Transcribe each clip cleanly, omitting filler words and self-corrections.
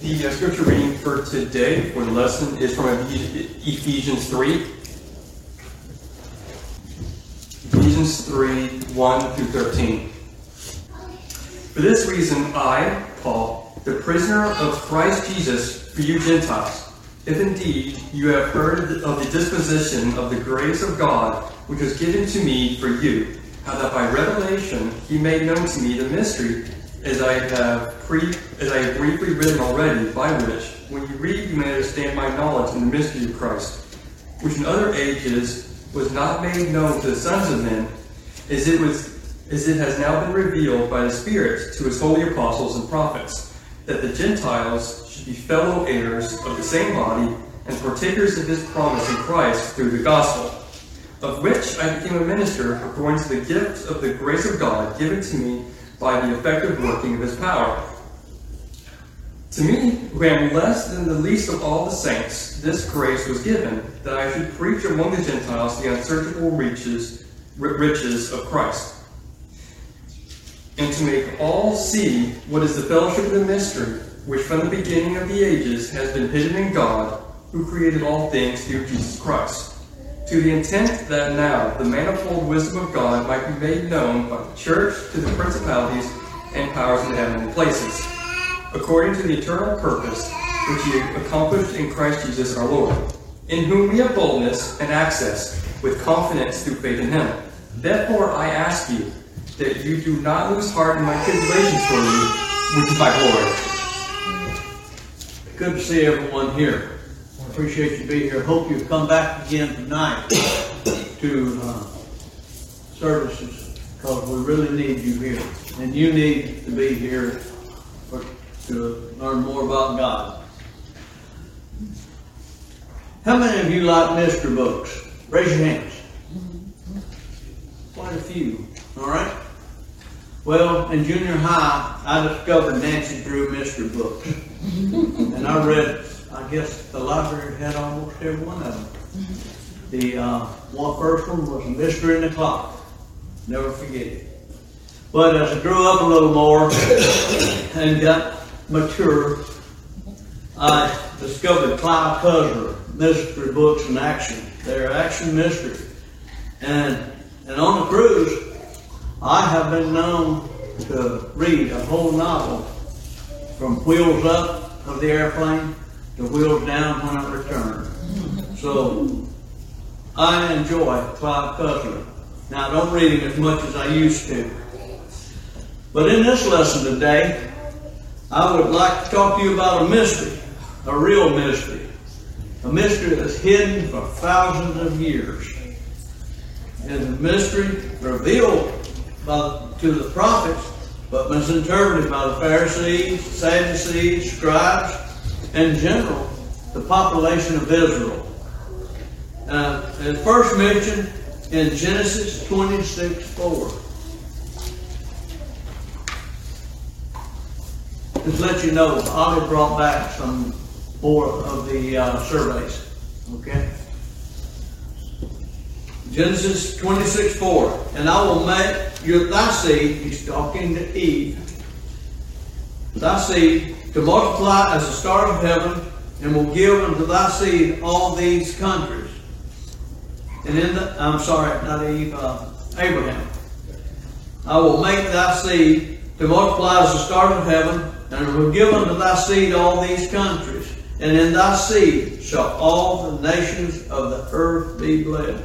The scripture reading for today, for the lesson, is from Ephesians 3. Ephesians 3, 1 through 13. For this reason, I, Paul, the prisoner of Christ Jesus, for you Gentiles, if indeed you have heard of the disposition of the grace of God, which was given to me for you, how that by revelation he made known to me the mystery, as I have briefly written already, by which, when you read, you may understand my knowledge in the mystery of Christ, which in other ages was not made known to the sons of men, as it has now been revealed by the Spirit to his holy apostles and prophets, that the Gentiles should be fellow heirs of the same body and partakers of his promise in Christ through the gospel, of which I became a minister according to the gift of the grace of God given to me by the effective working of his power. To me, who am less than the least of all the saints, this grace was given, that I should preach among the Gentiles the unsearchable riches of Christ, and to make all see what is the fellowship of the mystery, which from the beginning of the ages has been hidden in God, who created all things through Jesus Christ, to the intent that now the manifold wisdom of God might be made known by the church to the principalities and powers in the heavenly places, according to the eternal purpose which he accomplished in Christ Jesus our Lord, in whom we have boldness and access with confidence through faith in him. Therefore I ask you that you do not lose heart in my tribulations for you, which is my glory. Good to see everyone here. I appreciate you being here. Hope you've come back again tonight to services, because we really need you here. And you need to be here to learn more about God. How many of you like mystery books? Raise your hands. Quite a few. All right? Well, in junior high, I discovered Nancy Drew mystery books. And I read, I guess the library had almost every one of them. The first one was Mystery in the Clock. Never forget it. But as I grew up a little more and got mature, I discovered Clive Cussler mystery books in action. They're action mystery. And on the cruise, I have been known to read a whole novel from wheels up of the airplane to wheels down when I return. So I enjoy Clive Cussler. Now I don't read him as much as I used to. But in this lesson today, I would like to talk to you about a mystery, a real mystery. A mystery that's hidden for thousands of years. And the mystery revealed to the prophets, but misinterpreted by the Pharisees, Sadducees, scribes, and in general, the population of Israel. It's first mentioned in Genesis 26:4. Just let you know, Ollie brought back some more of the surveys. Okay? Genesis 26:4. And I will make thy seed, he's talking to Eve, thy seed to multiply as the stars of heaven, and will give unto thy seed all these countries. And Abraham. I will make thy seed to multiply as the stars of heaven, and will give unto thy seed all these countries. And in thy seed shall all the nations of the earth be blessed.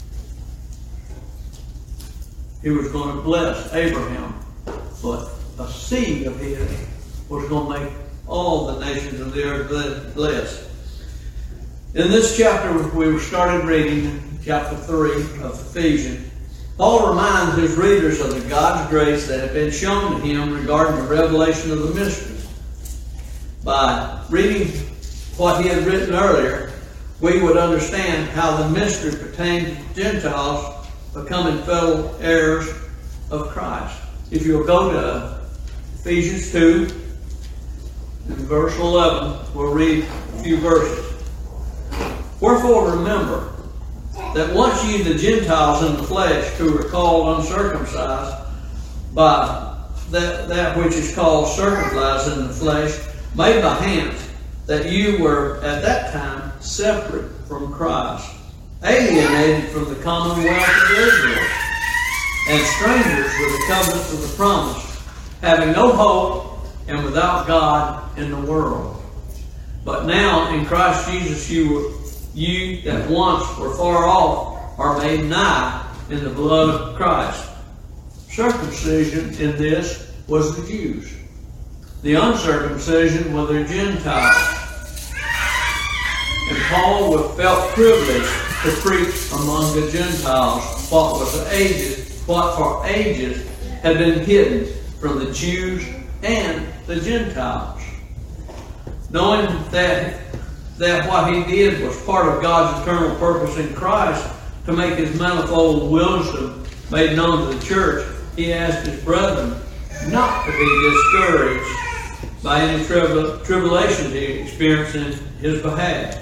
He was going to bless Abraham, but a seed of his was going to make all the nations of the earth blessed. In this chapter, we started reading chapter 3 of Ephesians. Paul reminds his readers of the God's grace that had been shown to him regarding the revelation of the mystery. By reading what he had written earlier, we would understand how the mystery pertained to Gentiles becoming fellow heirs of Christ. If you'll go to Ephesians 2, in verse 11, we'll read a few verses. Wherefore remember that once ye the Gentiles in the flesh, who were called uncircumcised, by that which is called circumcised in the flesh, made by hands, that you were at that time separate from Christ, alienated from the commonwealth of Israel, and strangers with the covenants of the promise, having no hope and without God in the world. But now in Christ Jesus you that once were far off are made nigh in the blood of Christ. Circumcision in this was the Jews. The uncircumcision were the Gentiles. And Paul felt privileged to preach among the Gentiles what for ages had been hidden from the Jews and the Gentiles. Knowing that what he did was part of God's eternal purpose in Christ to make his manifold wisdom made known to the church, he asked his brethren not to be discouraged by any tribulations he experienced in his behalf.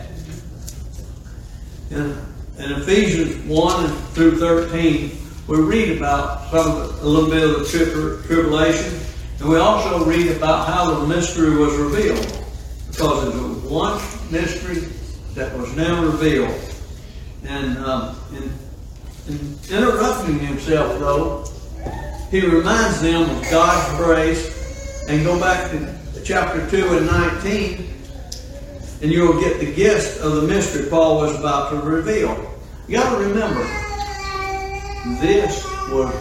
In Ephesians 1 through 13, we read about a little bit of the tribulation, and we also read about how the mystery was revealed, because it was one mystery that was now revealed. And in interrupting himself, though, he reminds them of God's grace, and go back to chapter 2 and 19, and you will get the gist of the mystery Paul was about to reveal. You got to remember, this would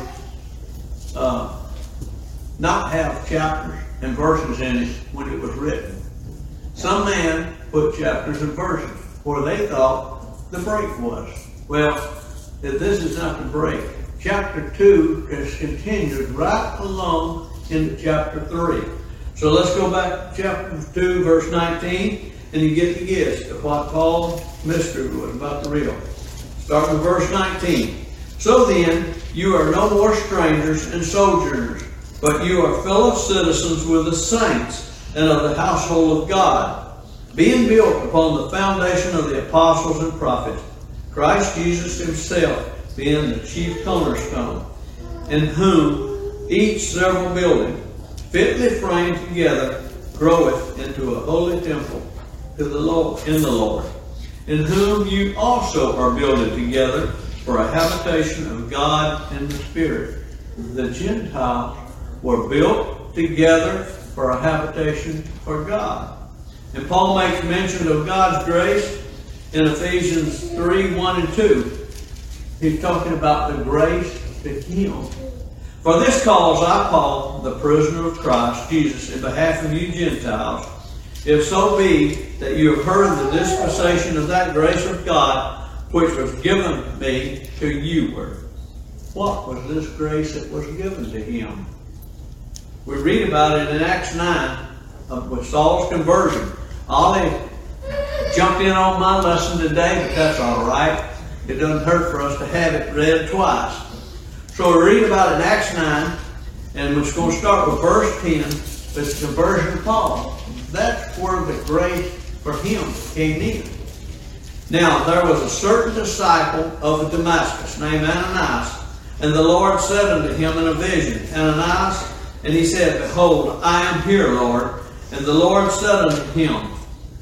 not have chapters and verses in it when it was written. Some man put chapters and verses where they thought the break was. Well, this is not the break. Chapter 2 is continued right along into chapter 3. So let's go back to chapter 2, verse 19, and you get the gist of what Paul's mystery was about to reveal. Start with verse 19. So then, you are no more strangers and sojourners, but you are fellow citizens with the saints and of the household of God, being built upon the foundation of the apostles and prophets, Christ Jesus himself being the chief cornerstone, in whom each several building, fitly framed together, groweth into a holy temple to the Lord, in the Lord, in whom you also are builded together for a habitation of God in the Spirit. The Gentiles were built together for a habitation for God. And Paul makes mention of God's grace in Ephesians 3, 1 and 2. He's talking about the grace to him. For this cause I, Paul, the prisoner of Christ Jesus, in behalf of you Gentiles, if so be that you have heard the dispensation of that grace of God, which was given me to you. What was this grace that was given to him? We read about it in Acts 9 with Saul's conversion. Ollie jumped in on my lesson today, but that's all right. It doesn't hurt for us to have it read twice. So we read about it in Acts 9, and we're going to start with verse 10, with the conversion of Paul. That's where the grace for him came in. Now, there was a certain disciple of Damascus named Ananias, and the Lord said unto him in a vision, Ananias, and he said, Behold, I am here, Lord. And the Lord said unto him,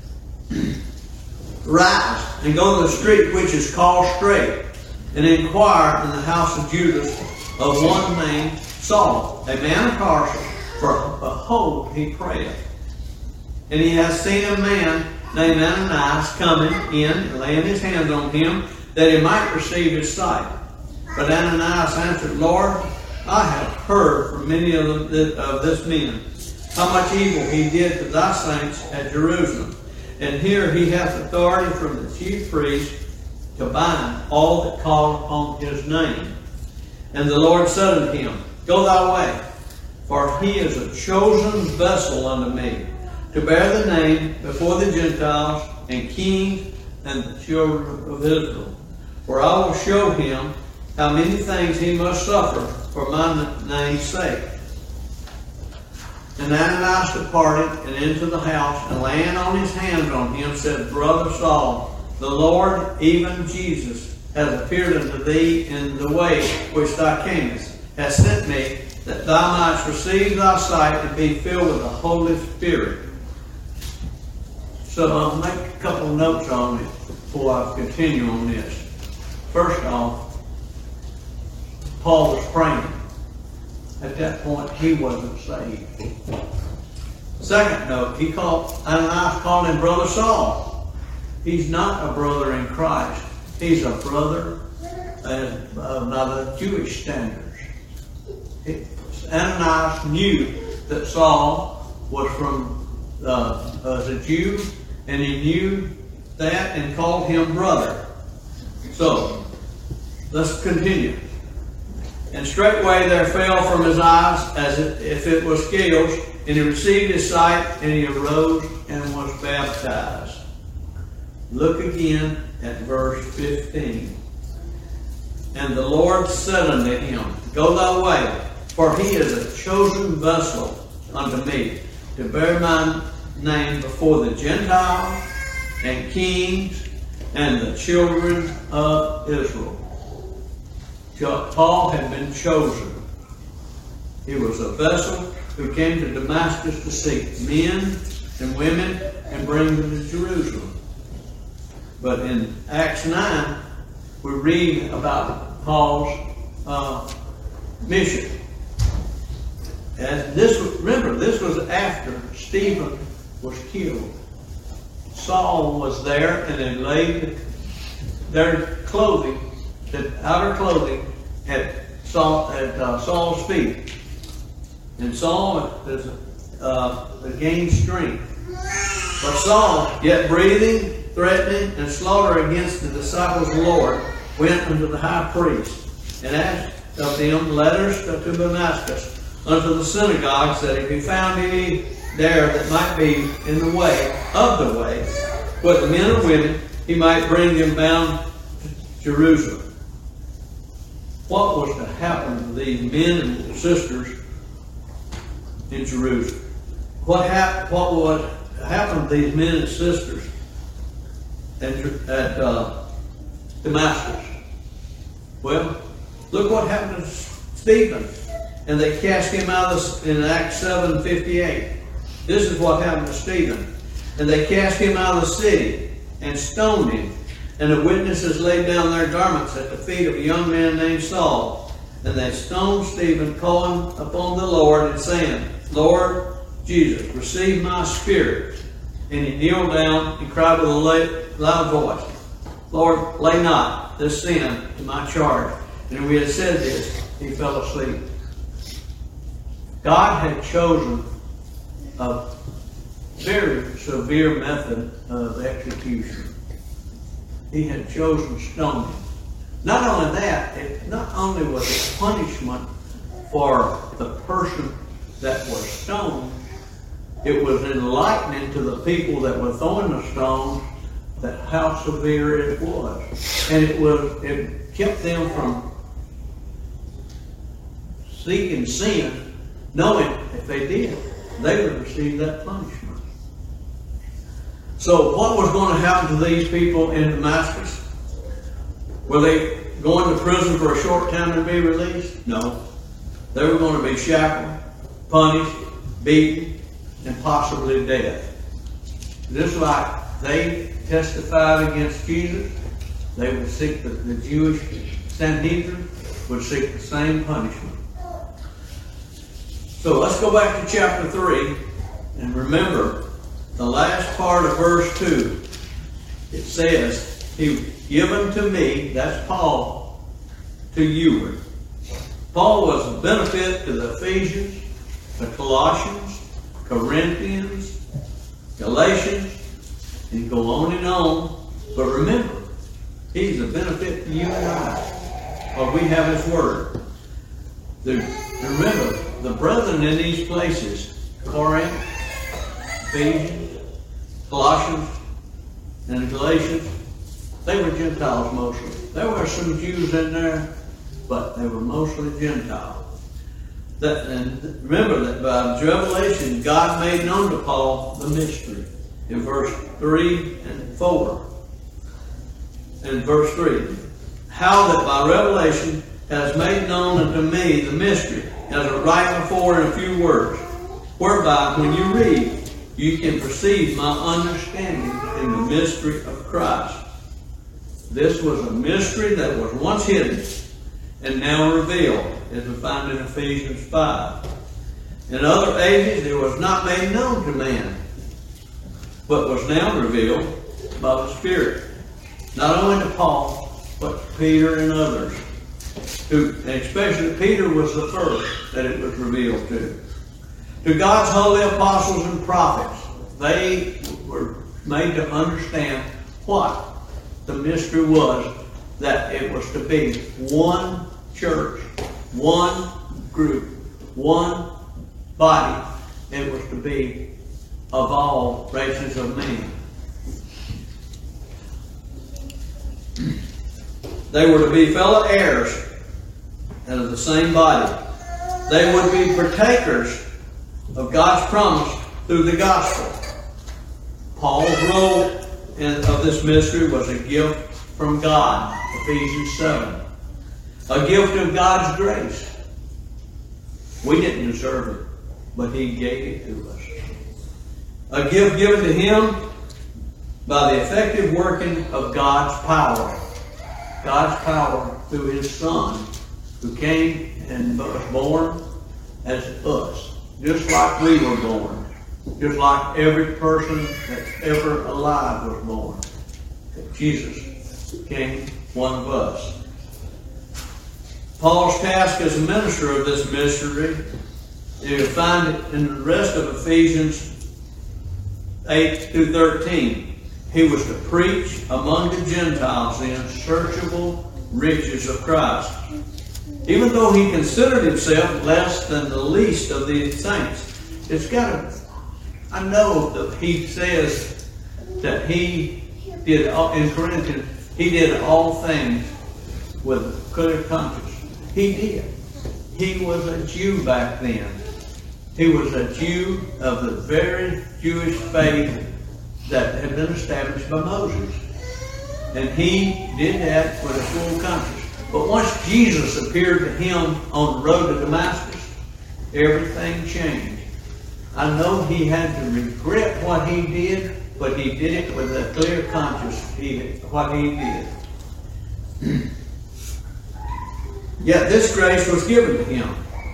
Rise, and go to the street which is called Straight, and inquire in the house of Judas of one named Saul, a man of Tarsus, for behold, he prayeth. And he has seen a man named Ananias coming in and laying his hands on him, that he might receive his sight. But Ananias answered, Lord, I have heard from many of this men, how much evil he did to thy saints at Jerusalem. And here he hath authority from the chief priest to bind all that call upon his name. And the Lord said unto him, Go thy way, for he is a chosen vessel unto me, to bear the name before the Gentiles and kings and the children of Israel. For I will show him how many things he must suffer for my name's sake. And Ananias departed and into the house, and laying on his hands on him, said, Brother Saul, the Lord, even Jesus, has appeared unto thee in the way which thou camest, has sent me, that thou mightst receive thy sight and be filled with the Holy Spirit. So I'll make a couple of notes on it before I continue on this. First off, Paul was praying. At that point, he wasn't saved. Second note, Ananias called him Brother Saul. He's not a brother in Christ. He's a brother by the Jewish standards. Ananias knew that Saul was was a Jew, and he knew that and called him brother. So, let's continue. And straightway there fell from his eyes as if it were scales, and he received his sight, and he arose and was baptized. Look again at verse 15. And the Lord said unto him, Go thy way, for he is a chosen vessel unto me, to bear my name before the Gentiles and kings and the children of Israel. Paul had been chosen. He was a vessel who came to Damascus to seek men and women and bring them to Jerusalem. But in Acts 9, we read about Paul's mission. And remember, this was after Stephen was killed. Saul was there, and they laid their clothing, the outer clothing, at Saul's feet. And Saul gained strength. But Saul, yet breathing, threatening, and slaughter against the disciples of the Lord, went unto the high priest, and asked of them letters to Damascus, unto the synagogues, that if he found any there that might be in the way, whether men or women, he might bring them bound to Jerusalem. What was to happen to these men and sisters in Jerusalem? What would happen to these men and sisters at Damascus? Well, look what happened to Stephen. And they cast him out in Acts 7:58. This is what happened to Stephen. And they cast him out of the city and stoned him. And the witnesses laid down their garments at the feet of a young man named Saul. And they stoned Stephen, calling upon the Lord and saying, Lord Jesus, receive my spirit. And he kneeled down and cried with a loud voice, Lord, lay not this sin to my charge. And when we had said this, he fell asleep. God had chosen a very severe method of execution. He had chosen stoning. Not only that, not only was it punishment for the person that was stoned, it was enlightening to the people that were throwing the stones that how severe it was. And it kept them from seeking sin, knowing if they did, they would receive that punishment. So what was going to happen to these people in Damascus? Were they going to prison for a short time and be released? No. They were going to be shackled, punished, beaten, and possibly dead. Just like they testified against Jesus, they would seek the Jewish Sanhedrin would seek the same punishment. So let's go back to chapter 3 and remember the last part of verse 2. It says, He given to me, that's Paul, to you. Paul was a benefit to the Ephesians, the Colossians, Corinthians, Galatians, and go on and on. But remember, he's a benefit to you and I, for we have his word. Remember, the brethren in these places, Corinth, Ephesians, Colossians, and Galatians, they were Gentiles mostly. There were some Jews in there, but they were mostly Gentiles. And remember that by Revelation, God made known to Paul the mystery in verse 3 and 4. And verse 3, how that by revelation has made known unto me the mystery, as I write before in a few words, whereby when you read, you can perceive my understanding in the mystery of Christ. This was a mystery that was once hidden and now revealed, as we find in Ephesians 5. In other ages it was not made known to man, but was now revealed by the Spirit, not only to Paul, but to Peter and others. And especially Peter was the first that it was revealed to. To God's holy apostles and prophets, they were made to understand what the mystery was, that it was to be one church, one group, one body. It was to be of all races of men. They were to be fellow heirs of the same body. They would be partakers of God's promise through the gospel. Paul's role of this mystery was a gift from God, Ephesians 7. A gift of God's grace. We didn't deserve it, but He gave it to us. A gift given to Him by the effective working of God's power. God's power through His Son, who came and was born as us, just like we were born, just like every person that's ever alive was born. Jesus became one of us. Paul's task as a minister of this mystery, you find it in the rest of Ephesians 8 through 13. He was to preach among the Gentiles the unsearchable riches of Christ. Even though he considered himself less than the least of the saints, I know that he says that he did, in Corinthians, he did all things with a clear conscience. He did. He was a Jew back then. He was a Jew of the very Jewish faith that had been established by Moses. And he did that with a full conscience. But once Jesus appeared to him on the road to Damascus, everything changed. I know he had to regret what he did, but he did it with a clear conscience, what he did. Yet this grace was given to him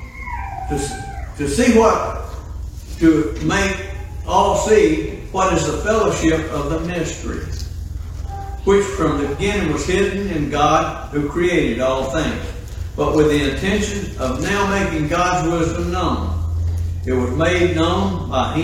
to make all see what is the fellowship of the mystery, which from the beginning was hidden in God who created all things, but with the intention of now making God's wisdom known. It was made known by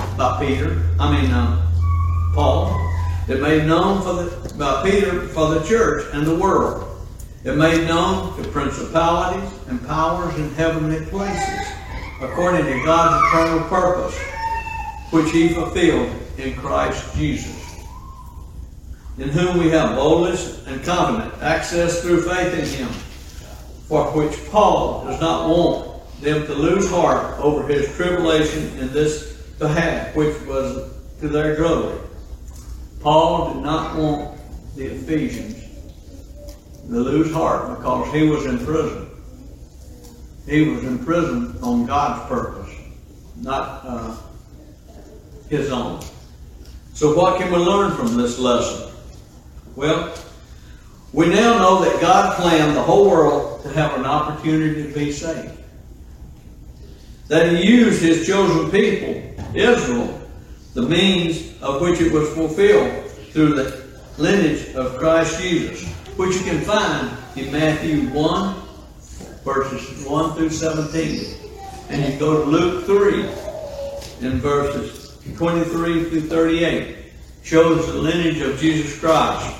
Paul. It made known by Peter for the church and the world. It made known to principalities and powers in heavenly places, according to God's eternal purpose, which He fulfilled in Christ Jesus, in whom we have boldness and confident access through faith in Him, for which Paul does not want them to lose heart over his tribulation in this behalf, which was to their glory. Paul did not want the Ephesians to lose heart because he was in prison. He was in prison on God's purpose, not his own. So what can we learn from this lesson? Well, we now know that God planned the whole world to have an opportunity to be saved. That He used His chosen people, Israel, the means of which it was fulfilled through the lineage of Christ Jesus, which you can find in Matthew 1, verses 1 through 17. And you go to Luke 3, in verses 23 through 38. Shows the lineage of Jesus Christ.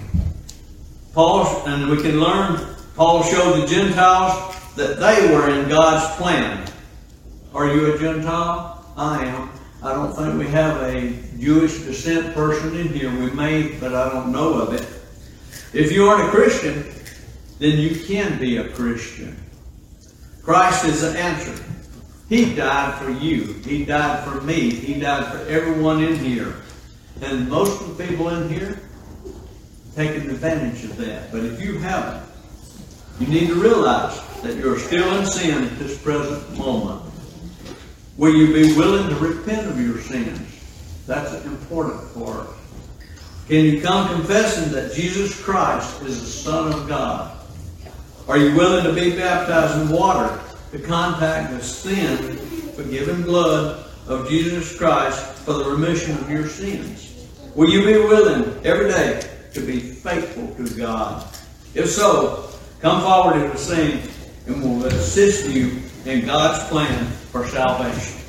And we can learn, Paul showed the Gentiles that they were in God's plan. Are you a Gentile? I am. I don't think we have a Jewish descent person in here. We may, but I don't know of it. If you aren't a Christian, then you can be a Christian. Christ is the answer. He died for you. He died for me. He died for everyone in here. And most of the people in here taken advantage of that. But if you haven't, you need to realize that you're still in sin at this present moment. Will you be willing to repent of your sins? That's an important part. Can you come confessing that Jesus Christ is the Son of God? Are you willing to be baptized in water to contact the sin, forgiven blood of Jesus Christ for the remission of your sins? Will you be willing every day to be faithful to God? If so, come forward and sing, and we'll assist you in God's plan for salvation.